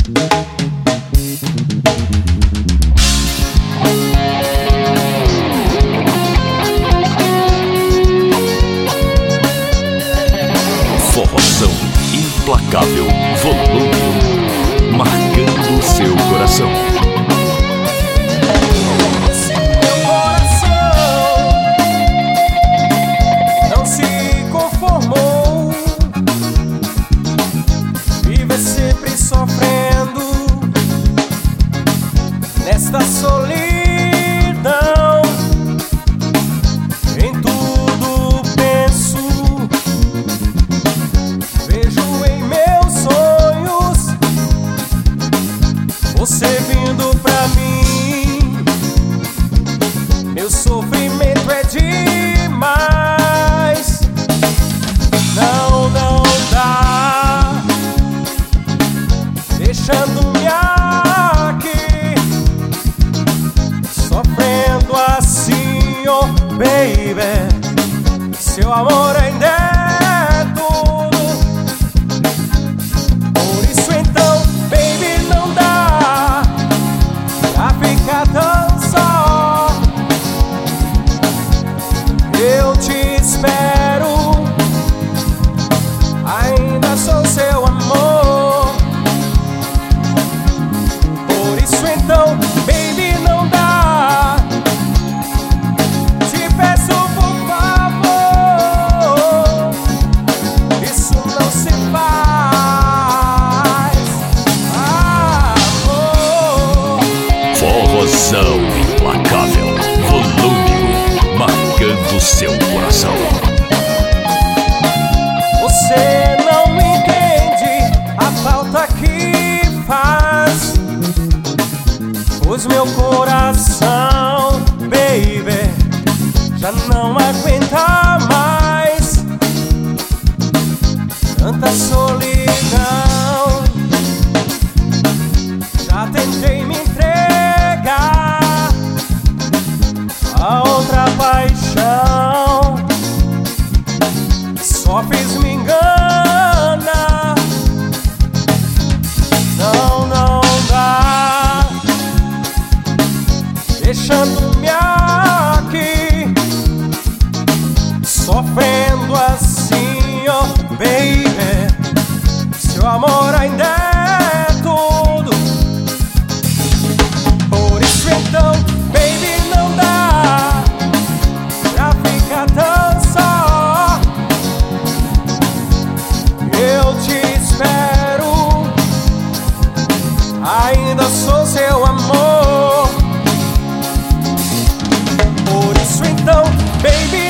Forrozão implacável, volume 1, marcando o seu coração. Meu coração não se conformou, vive sempre sofrendo nesta solidão. Em tudo penso, vejo em meus sonhos você vindo pra mim. Meu sofrimento é demais. Não, não dá, deixando-me aqui, sofrendo assim, oh baby. Seu amor ainda é tudo. Por isso então, baby, não dá pra ficar tão só. Eu te espero, ainda sou seu amor. Por isso então, baby, não dá. Te peço por favor, isso não se faz. Amor. Forrozão implacável, volume 1, marcando o seu coração. Você não entende a falta que faz, pois meu coração, baby, já não aguenta mais tanta solidão. Já tentei me entregar a outra paixão, só fiz me engana. Não, não dá, deixando-me aqui, sofrendo assim, oh baby. Seu amor ainda é tudo. Por isso então, baby, não dá pra ficar tão só. Eu te espero, ainda sou seu amor. Por isso então, baby,